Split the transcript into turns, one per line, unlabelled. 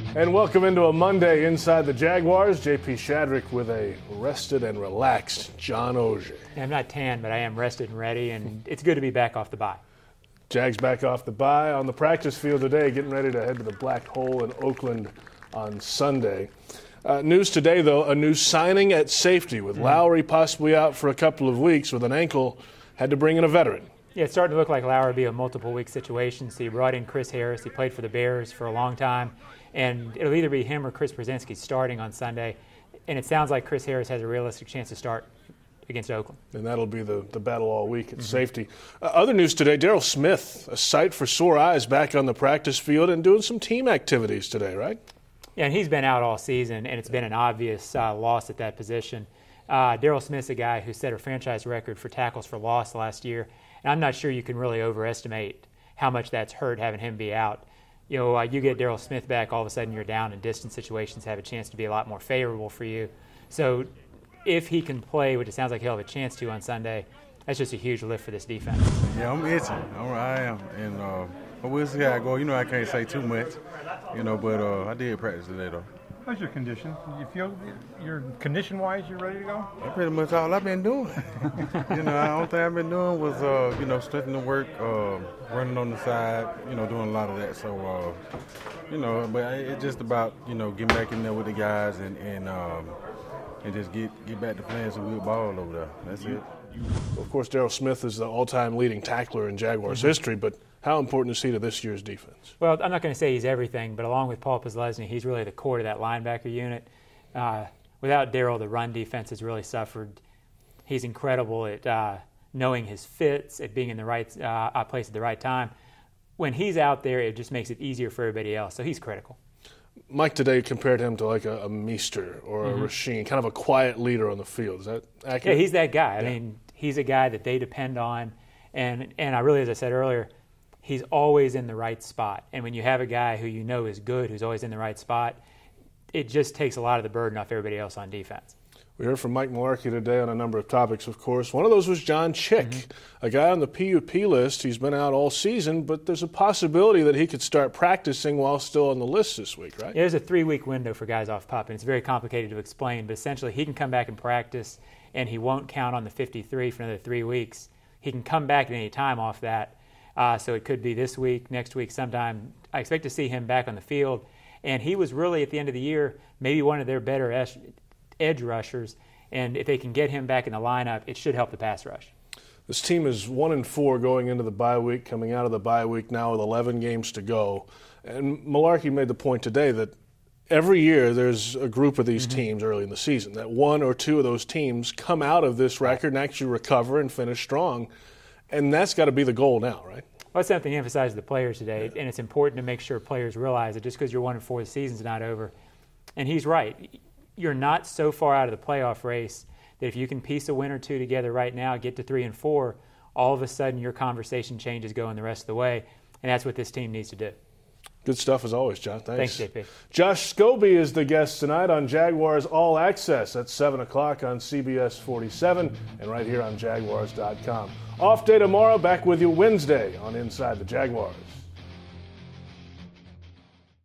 And welcome into a Monday inside the Jaguars. JP Shadrick with a rested and relaxed John Ogier.
Yeah, I'm not tan, but I am rested and ready, and it's good to be back off the bye.
Jags back off the bye on the practice field today, getting ready to head to the Black Hole in Oakland on Sunday. News today, though, a new signing at safety with Lowry possibly out for a couple of weeks with an ankle. Had to bring in a veteran.
Yeah, it's starting to look like Lowry will be a multiple-week situation. So you brought in Chris Harris. He played for the Bears for a long time. And it'll either be him or Chris Brzezinski starting on Sunday. And it sounds like Chris Harris has a realistic chance to start against Oakland.
And that'll be the battle all week at safety. Other news today, Daryl Smith, a sight for sore eyes, back on the practice field and doing some team activities today, right?
Yeah, and he's been out all season, and it's been an obvious loss at that position. Daryl Smith's a guy who set a franchise record for tackles for loss last year. And I'm not sure you can really overestimate how much that's hurt having him be out. You know, you get Daryl Smith back, all of a sudden you're down, and distance situations have a chance to be a lot more favorable for you. So if he can play, which it sounds like he'll have a chance to on Sunday, that's just a huge lift for this defense.
Yeah, I'm itching. I am. And but we'll see how I go. You know, I can't say too much, but I did practice today, though.
How's your condition? Do you feel you're condition-wise, you're ready to go?
That's pretty much all I've been doing. The only thing I've been doing was, strengthening the work, running on the side, doing a lot of that. So, but it's just about, getting back in there with the guys and just get back to playing some good ball over there. That's it.
Of course, Daryl Smith is the all-time leading tackler in Jaguars history, but how important is he to this year's defense?
Well, I'm not going to say he's everything, but along with Paul Posluszny, he's really the core to that linebacker unit. Without Daryl, the run defense has really suffered. He's incredible at knowing his fits, at being in the right place at the right time. When he's out there, it just makes it easier for everybody else, so he's critical.
Mike today compared him to like a Meester or a Rasheen, kind of a quiet leader on the field. Is that accurate?
Yeah, he's that guy. I mean, he's a guy that they depend on, and I really, as I said earlier, he's always in the right spot. And when you have a guy who you know is good, who's always in the right spot, it just takes a lot of the burden off everybody else on defense.
We heard from Mike Mularkey today on a number of topics, of course. One of those was John Chick, a guy on the PUP list. He's been out all season, but there's a possibility that he could start practicing while still on the list this week, right?
Yeah, there's a 3-week window for guys off PUP, and it's very complicated to explain, but essentially he can come back and practice, and he won't count on the 53 for another 3 weeks. He can come back at any time off that, so it could be this week, next week, sometime. I expect to see him back on the field, and he was really, at the end of the year, maybe one of their better edge rushers, and if they can get him back in the lineup, it should help the pass rush.
This team is 1-4 going into the bye week, coming out of the bye week now with 11 games to go. And Mularkey made the point today that every year there's a group of these teams early in the season, that one or two of those teams come out of this record and actually recover and finish strong, and that's got to be the goal now, right?
Well, that's something to emphasize to the players today, and it's important to make sure players realize that just because you're 1-4, the season's not over. And he's right. You're not so far out of the playoff race that if you can piece a win or two together right now, get to 3-4, all of a sudden your conversation changes going the rest of the way, and that's what this team needs to do.
Good stuff as always, John. Thanks.
Thanks, JP.
Josh Scobie is the guest tonight on Jaguars All Access at 7 o'clock on CBS 47 and right here on Jaguars.com. Off day tomorrow, back with you Wednesday on Inside the Jaguars.